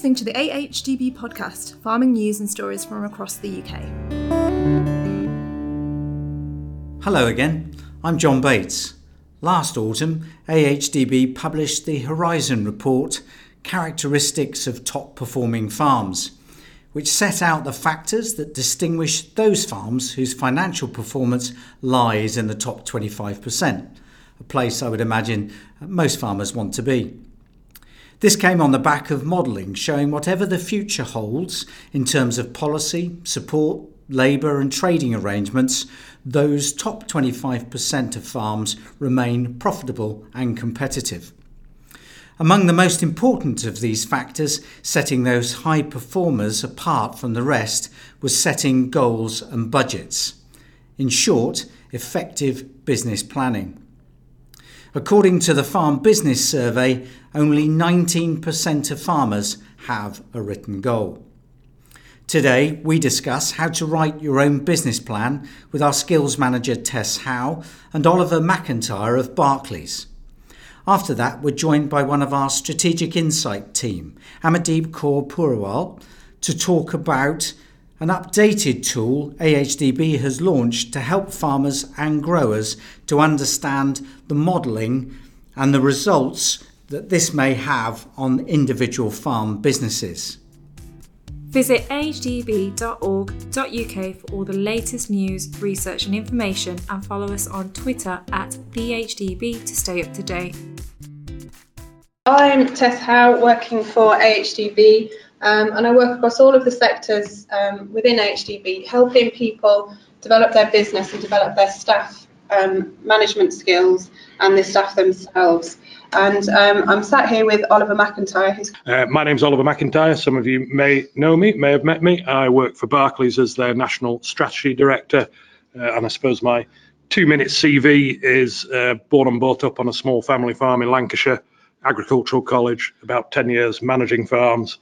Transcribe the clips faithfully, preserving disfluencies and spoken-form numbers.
listening to the A H D B podcast, farming news and stories from across the U K. Hello again, I'm John Bates. Last autumn, A H D B published the Horizon Report, Characteristics of Top Performing Farms, which set out the factors that distinguish those farms whose financial performance lies in the top twenty-five percent, a place I would imagine most farmers want to be. This came on the back of modelling showing whatever the future holds in terms of policy, support, labour and trading arrangements, those top twenty-five percent of farms remain profitable and competitive. Among the most important of these factors, setting those high performers apart from the rest, was setting goals and budgets. In short, effective business planning. According to the Farm Business Survey, only nineteen percent of farmers have a written goal. Today, we discuss how to write your own business plan with our skills manager Tess Howe and Oliver McIntyre of Barclays. After that, we're joined by one of our Strategic Insight team, Amardeep Kaur Purewal, to talk about an updated tool A H D B has launched to help farmers and growers to understand the modelling and the results that this may have on individual farm businesses. Visit a h d b dot org dot u k for all the latest news, research and information, and follow us on Twitter at the H D B to stay up to date. I'm Tess Howe, working for A H D B, um, and I work across all of the sectors um, within A H D B, helping people develop their business and develop their staff um, management skills and the staff themselves. And um, I'm sat here with Oliver McIntyre. Who's uh, my name's Oliver McIntyre. Some of you may know me, may have met me. I work for Barclays as their National Strategy Director, uh, and I suppose my two-minute C V is uh, born and brought up on a small family farm in Lancashire, agricultural college, about ten years managing farms.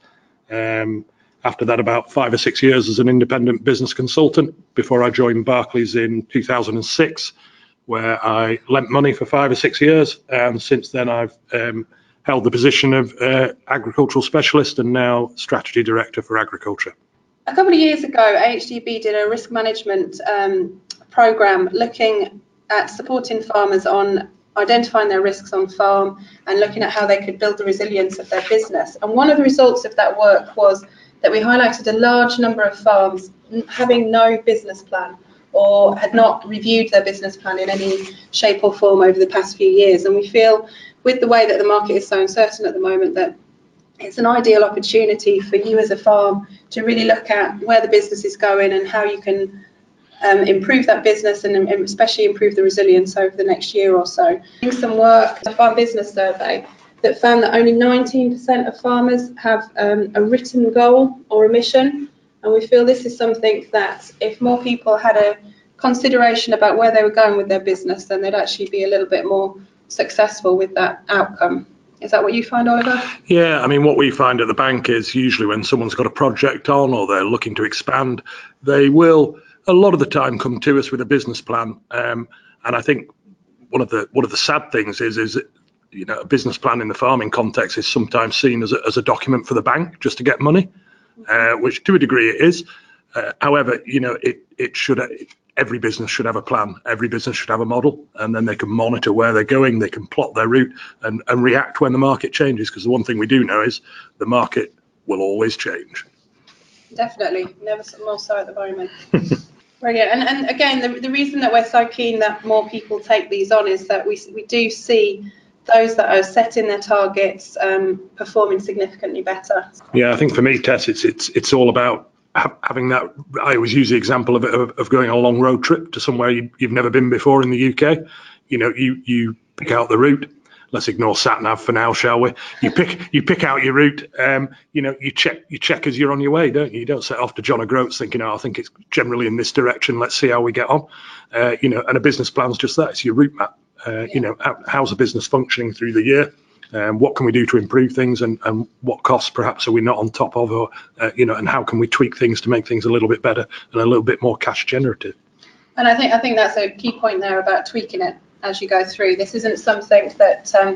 Um, after that, about five or six years as an independent business consultant before I joined Barclays in two thousand six. Where I lent money for five or six years, and since then I've um, held the position of uh, agricultural specialist and now strategy director for agriculture. A couple of years ago, A H D B did a risk management um, program looking at supporting farmers on identifying their risks on farm and looking at how they could build the resilience of their business. And one of the results of that work was that we highlighted a large number of farms having no business plan, or had not reviewed their business plan in any shape or form over the past few years. And we feel, with the way that the market is so uncertain at the moment, that it's an ideal opportunity for you as a farm to really look at where the business is going and how you can um, improve that business and, and especially improve the resilience over the next year or so. Doing some work, a Farm Business Survey, that found that only nineteen percent of farmers have um, a written goal or a mission. And we feel this is something that if more people had a consideration about where they were going with their business, then they'd actually be a little bit more successful with that outcome. Is that what you find, Oliver? Yeah, I mean, what we find at the bank is usually when someone's got a project on or they're looking to expand, they will a lot of the time come to us with a business plan. Um, and I think one of the one of the sad things is is that, you know, a business plan in the farming context is sometimes seen as a, as a document for the bank just to get money. Uh, which to a degree it is. Uh, however, you know, it, it should, every business should have a plan. Every business should have a model, and then they can monitor where they're going. They can plot their route and, and react when the market changes. Because the one thing we do know is the market will always change. Definitely, never more so at the moment. Brilliant. And, and again, the, the reason that we're so keen that more people take these on is that we we do see those that are setting their targets um, performing significantly better. Yeah, I think for me, Tess, it's it's it's all about ha- having that. I always use the example of, of of going on a long road trip to somewhere you, you've never been before in the U K. You know, you you pick out the route. Let's ignore sat nav for now, shall we? You pick you pick out your route. Um, you know, you check you check as you're on your way, don't you? You don't set off to John O'Groats thinking, oh, I think it's generally in this direction. Let's see how we get on. Uh, you know, and a business plan's just that. It's your route map. Uh, you know, how, how's the business functioning through the year? Um, what can we do to improve things, and, and what costs perhaps are we not on top of, or uh, you know, and how can we tweak things to make things a little bit better and a little bit more cash generative? And I think I think that's a key point there about tweaking it as you go through. This isn't something that um,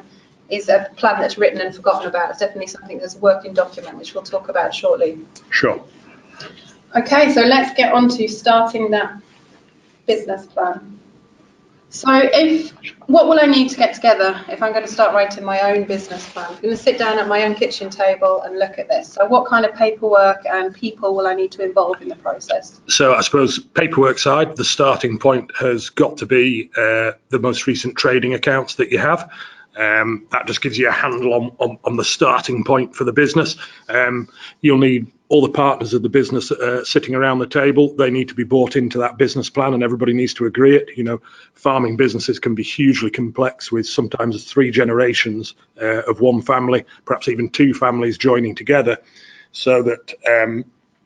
is a plan that's written and forgotten about. It's definitely something that's a working document, which we'll talk about shortly. Sure. Okay, so let's get on to starting that business plan. So if, what will I need to get together if I'm going to start writing my own business plan? I'm going to sit down at my own kitchen table and look at this. So what kind of paperwork and people will I need to involve in the process? So I suppose paperwork side, the starting point has got to be uh, the most recent trading accounts that you have. Um, that just gives you a handle on, on, on the starting point for the business. Um, you'll need all the partners of the business uh, sitting around the table. They need to be bought into that business plan, and everybody needs to agree it. You know, farming businesses can be hugely complex, with sometimes three generations uh, of one family, perhaps even two families joining together, so that um,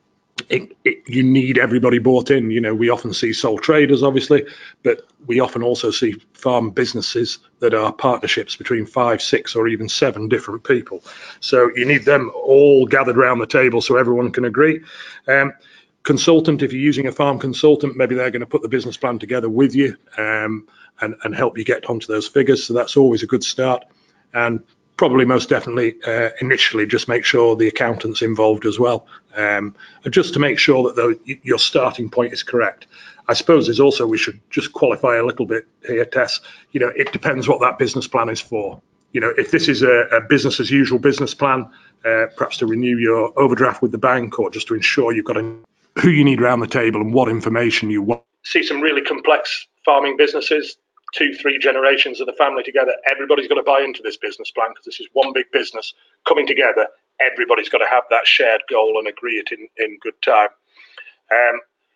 It, it, you need everybody bought in. You know, we often see sole traders, obviously, but we often also see farm businesses that are partnerships between five, six, or even seven different people. So you need them all gathered around the table so everyone can agree. Um, consultant, if you're using a farm consultant, maybe they're going to put the business plan together with you um, and, and help you get onto those figures. So that's always a good start. And probably most definitely uh, initially just make sure the accountant's involved as well, um, just to make sure that the, your starting point is correct. I suppose there's also, we should just qualify a little bit here, Tess, you know, it depends what that business plan is for. You know, if this is a, a business as usual business plan, uh, perhaps to renew your overdraft with the bank, or just to ensure you've got a, who you need around the table and what information you want. See some really complex farming businesses, two, three generations of the family together. Everybody's got to buy into this business plan because this is one big business coming together. Everybody's got to have that shared goal and agree it in, in good time. Um,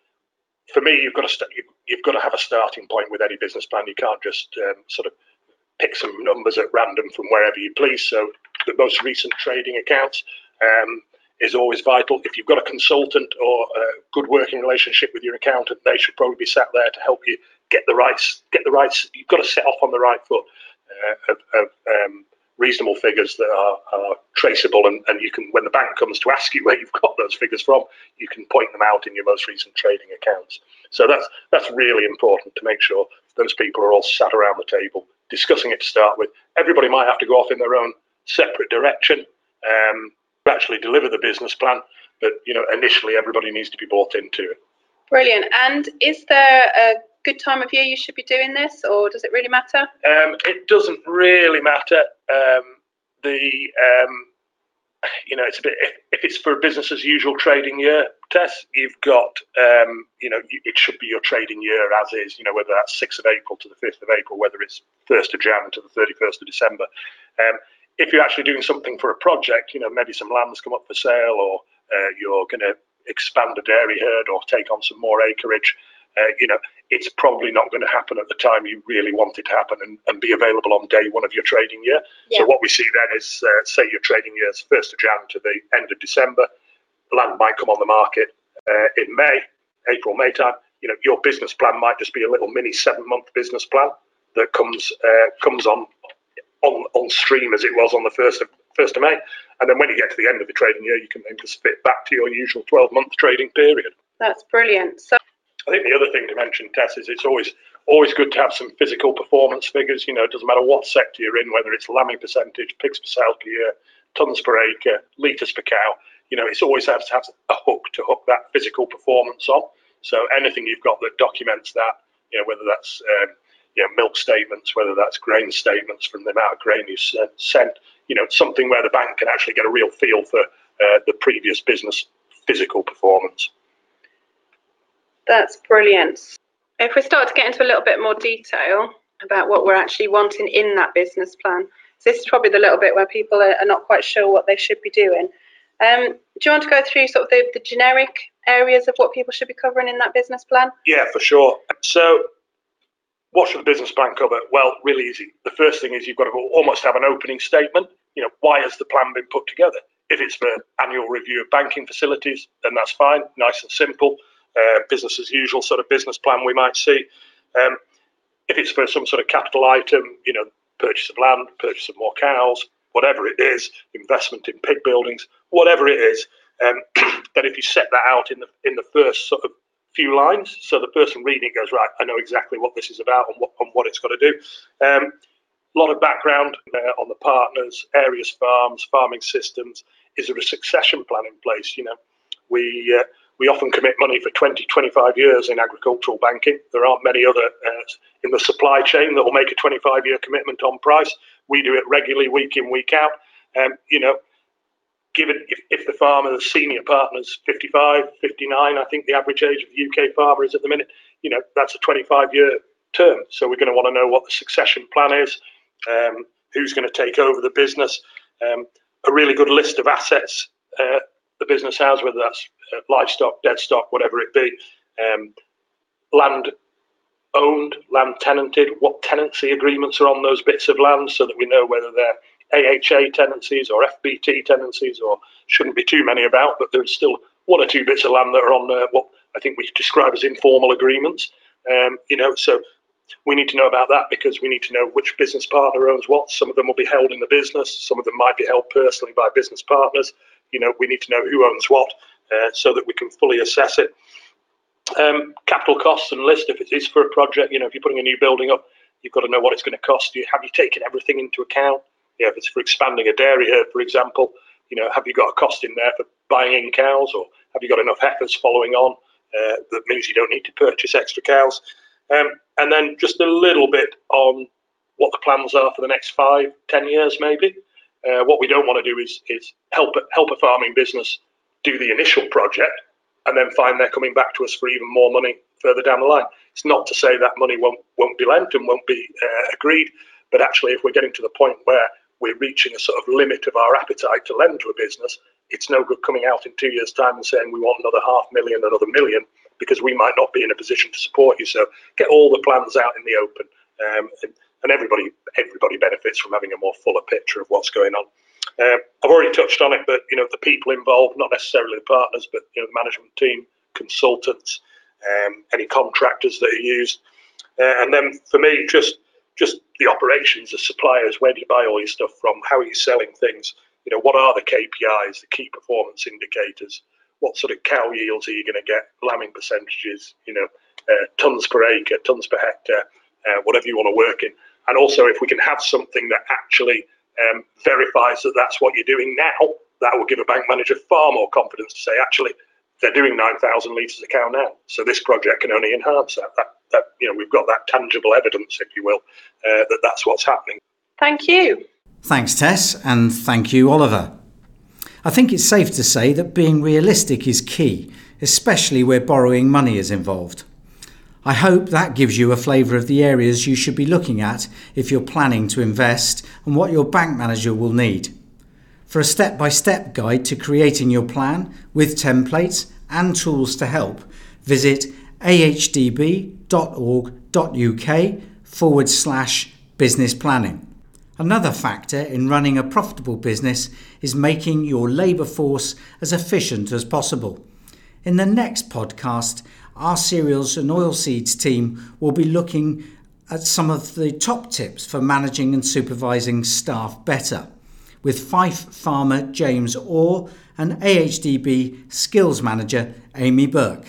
for me, you've got to st- you've got to have a starting point with any business plan. You can't just um, sort of pick some numbers at random from wherever you please. So the most recent trading accounts um, is always vital. If you've got a consultant or a good working relationship with your accountant, they should probably be sat there to help you get the rights, get the rights. You've got to set off on the right foot uh, of, of um, reasonable figures that are, are traceable, and, and you can, when the bank comes to ask you where you've got those figures from, you can point them out in your most recent trading accounts. So that's that's really important to make sure those people are all sat around the table discussing it to start with. Everybody might have to go off in their own separate direction um, to actually deliver the business plan, but you know, initially everybody needs to be bought into it. Brilliant. And is there a good time of year you should be doing this, or does it really matter? Um, it doesn't really matter. Um, the um, you know, it's a bit, if, if it's for a business as usual trading year, Tess, you've got um, you know, it should be your trading year as is. You know, whether that's sixth of April to the fifth of April, whether it's first of January to the thirty-first of December. Um, if you're actually doing something for a project, you know, maybe some land's come up for sale, or uh, you're going to expand a dairy herd or take on some more acreage. Uh, you know, it's probably not going to happen at the time you really want it to happen and, and be available on day one of your trading year. Yeah. So what we see then is, uh, say your trading year is first of January to the end of December, land might come on the market uh, in May, April, May time. You know, your business plan might just be a little mini seven-month business plan that comes uh, comes on, on on stream as it was on the first of first of May, and then when you get to the end of the trading year, you can then just fit back to your usual twelve-month trading period. That's brilliant. So I think the other thing to mention, Tess, is it's always always good to have some physical performance figures. You know, it doesn't matter what sector you're in, whether it's lambing percentage, pigs per sale per year, tons per acre, litres per cow. You know, it's always has to have a hook to hook that physical performance on. So anything you've got that documents that, you know, whether that's um, you know, milk statements, whether that's grain statements from the amount of grain you sent, you know, something where the bank can actually get a real feel for uh, the previous business physical performance. That's brilliant. If we start to get into a little bit more detail about what we're actually wanting in that business plan, so this is probably the little bit where people are, are not quite sure what they should be doing. Um, do you want to go through sort of the, the generic areas of what people should be covering in that business plan? Yeah, for sure. So what should the business plan cover? Well, really easy. The first thing is you've got to almost have an opening statement. You know, why has the plan been put together? If it's for annual review of banking facilities, then that's fine, nice and simple. Uh, business as usual sort of business plan we might see. Um, if it's for some sort of capital item, you know, purchase of land, purchase of more cows, whatever it is, investment in pig buildings, whatever it is, um, then if you set that out in the in the first sort of few lines, so the person reading it goes, right, I know exactly what this is about and what, and what it's got to do. Um, A lot of background uh, on the partners, areas, farms, farming systems. Is there a succession plan in place? You know, we uh, we often commit money for twenty, twenty-five years in agricultural banking. There aren't many other uh, in the supply chain that will make a twenty-five year commitment on price. We do it regularly, week in, week out. Um, you know, given if, if the farmer, the senior partner's fifty-five, fifty-nine, I think the average age of the U K farmer is at the minute, you know, that's a twenty-five year term. So we're going to want to know what the succession plan is, um, who's going to take over the business, um, a really good list of assets uh, the business has, whether that's uh, livestock, dead stock, whatever it be, um, land owned, land tenanted, what tenancy agreements are on those bits of land so that we know whether they're A H A tenancies or F B T tenancies, or shouldn't be too many about, but there's still one or two bits of land that are on uh, what I think we describe as informal agreements. Um, you know, so we need to know about that because we need to know which business partner owns what. Some of them will be held in the business. Some of them might be held personally by business partners. You know, we need to know who owns what uh, so that we can fully assess it. Um, capital costs and list, if it is for a project, you know, if you're putting a new building up, you've got to know what it's going to cost you. Have you taken everything into account? Yeah, if it's for expanding a dairy herd, for example, you know, have you got a cost in there for buying in cows, or have you got enough heifers following on? Uh, that means you don't need to purchase extra cows. Um, and then just a little bit on what the plans are for the next five, ten years, maybe. Uh, what we don't want to do is is help help a farming business do the initial project and then find they're coming back to us for even more money further down the line. It's not to say that money won't won't be lent and won't be uh, agreed, but actually, if we're getting to the point where we're reaching a sort of limit of our appetite to lend to a business, it's no good coming out in two years' time and saying we want another half million, another million, because we might not be in a position to support you. So get all the plans out in the open, um, and, and everybody everybody benefits from having a more fuller picture of what's going on. Uh, I've already touched on it, but you know the people involved, not necessarily the partners, but you know the management team, consultants, um, any contractors that are used, uh, and then for me, just just the operations, the suppliers. Where do you buy all your stuff from? How are you selling things? You know, what are the K P Is, the key performance indicators? What sort of cow yields are you going to get? Lambing percentages, you know, uh, tons per acre, tons per hectare, uh, whatever you want to work in. And also, if we can have something that actually um, verifies that that's what you're doing now, that will give a bank manager far more confidence to say, actually, they're doing nine thousand litres a cow now. So this project can only enhance that. That, that you know, we've got that tangible evidence, if you will, uh, that that's what's happening. Thank you. Thanks, Tess, and thank you, Oliver. I think it's safe to say that being realistic is key, especially where borrowing money is involved. I hope that gives you a flavour of the areas you should be looking at if you're planning to invest and what your bank manager will need. For a step-by-step guide to creating your plan with templates and tools to help, visit ahdb.org.uk forward slash business planning. Another factor in running a profitable business is making your labour force as efficient as possible. In the next podcast, our cereals and oilseeds team will be looking at some of the top tips for managing and supervising staff better, with Fife farmer James Orr and A H D B skills manager Amy Burke.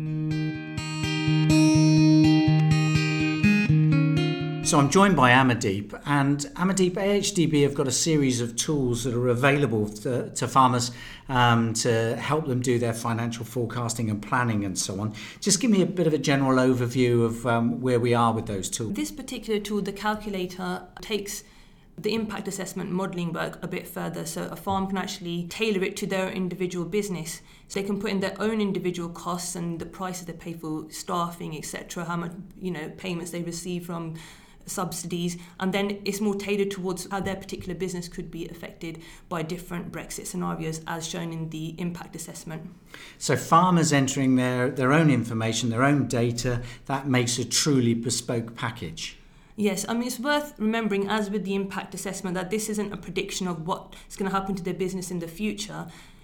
So I'm joined by Amardeep, and Amardeep, A H D B have got a series of tools that are available to, to farmers um, to help them do their financial forecasting and planning and so on. Just give me a bit of a general overview of um, where we are with those tools. This particular tool, the calculator, takes the impact assessment modelling work a bit further, so a farm can actually tailor it to their individual business. So they can put in their own individual costs and the prices they pay for staffing, et cetera, how much, you know, payments they receive from subsidies, and then it's more tailored towards how their particular business could be affected by different Brexit scenarios as shown in the impact assessment. So farmers entering their, their own information, their own data, that makes a truly bespoke package. Yes, I mean, it's worth remembering, as with the impact assessment, that this isn't a prediction of what's going to happen to their business in the future.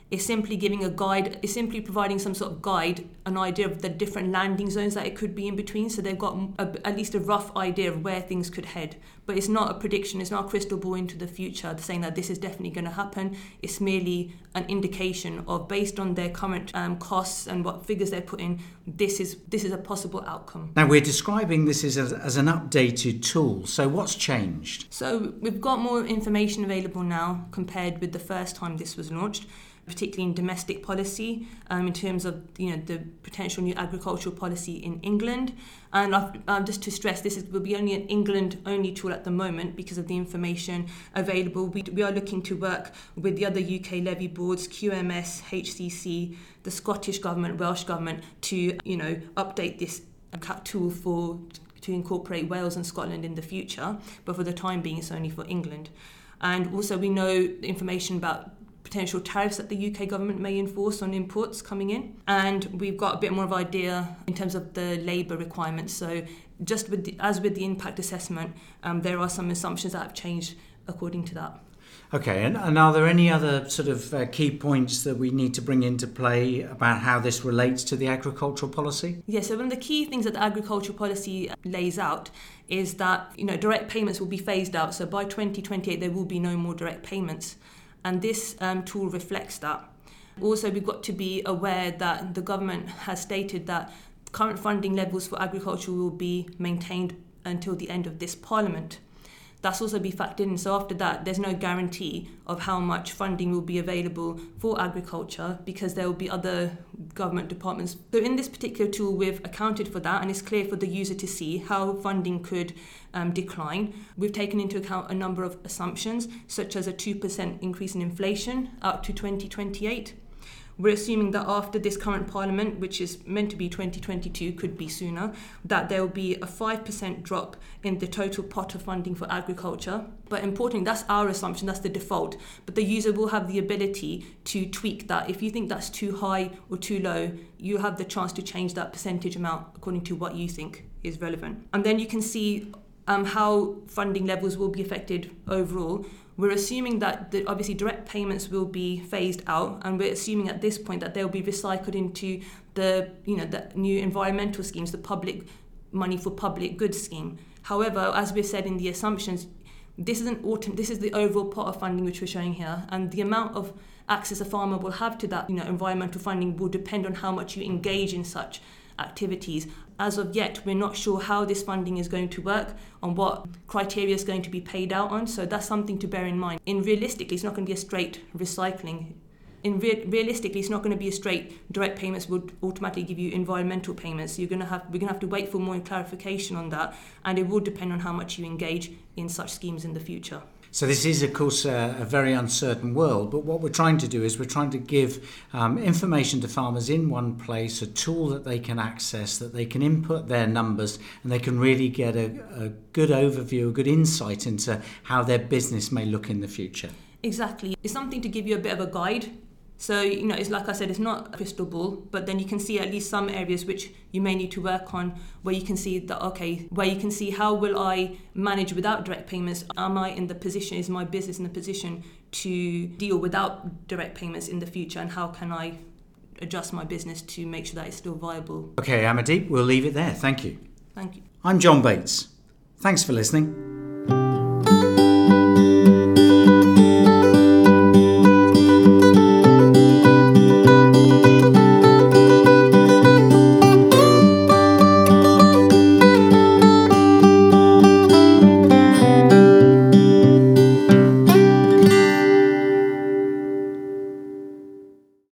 It's simply giving a guide, it's simply providing some sort of guide, an idea of the different landing zones that it could be in between. So they've got a, at least a rough idea of where things could head. But it's not a prediction, it's not a crystal ball into the future saying that this is definitely going to happen. It's merely an indication of, based on their current um, costs and what figures they're putting, this is this is a possible outcome. Now, we're describing this as, a, as an updated tool. So what's changed? So we've got more information available now compared with the first time this was launched, particularly in domestic policy, um, in terms of you know the potential new agricultural policy in England. And um, just to stress, this is, will be only an England-only tool at the moment because of the information available. We, we are looking to work with the other U K levy boards, Q M S, H C C, the Scottish Government, Welsh Government, to you know update this tool for to incorporate Wales and Scotland in the future. But for the time being, it's only for England. And also we know information about potential tariffs that the U K government may enforce on imports coming in. And we've got a bit more of an idea in terms of the labour requirements. So just with the, as with the impact assessment, um, there are some assumptions that have changed according to that. Okay, and, and are there any other sort of uh, key points that we need to bring into play about how this relates to the agricultural policy? Yeah, so one of the key things that the agricultural policy lays out is that you know direct payments will be phased out. So by twenty twenty-eight, there will be no more direct payments. And this um, tool reflects that. Also, we've got to be aware that the government has stated that current funding levels for agriculture will be maintained until the end of this parliament. That's also be factored in. So after that, there's no guarantee of how much funding will be available for agriculture because there will be other government departments. So in this particular tool, we've accounted for that, and it's clear for the user to see how funding could um, decline. We've taken into account a number of assumptions, such as a two percent increase in inflation up to twenty twenty-eight. We're assuming that after this current parliament, which is meant to be twenty twenty-two, could be sooner, that there will be a five percent drop in the total pot of funding for agriculture. But importantly, that's our assumption, that's the default. But the user will have the ability to tweak that. If you think that's too high or too low, you have the chance to change that percentage amount according to what you think is relevant. And then you can see um, how funding levels will be affected overall. We're assuming that the, obviously direct payments will be phased out, and we're assuming at this point that they'll be recycled into the you know the new environmental schemes, the public money for public goods scheme. However, as we've said in the assumptions, this is an autumn, this is the overall pot of funding which we're showing here, and the amount of access a farmer will have to that you know environmental funding will depend on how much you engage in such activities. As of yet, we're not sure how this funding is going to work, on what criteria is going to be paid out on, so that's something to bear in mind. In realistically, it's not going to be a straight recycling. In re- realistically, it's not going to be a straight direct payments would automatically give you environmental payments. So you're going to have we're going to have to wait for more clarification on that, and it will depend on how much you engage in such schemes in the future. So this is, of course, a, a very uncertain world, but what we're trying to do is we're trying to give um, information to farmers in one place, a tool that they can access, that they can input their numbers, and they can really get a, a good overview, a good insight into how their business may look in the future. Exactly. It's something to give you a bit of a guide. So, you know, it's like I said, it's not a crystal ball, but then you can see at least some areas which you may need to work on, where you can see that, okay, where you can see how will I manage without direct payments? Am I in the position, is my business in the position to deal without direct payments in the future? And how can I adjust my business to make sure that it's still viable? Okay, Amardeep, we'll leave it there. Thank you. Thank you. I'm John Bates. Thanks for listening.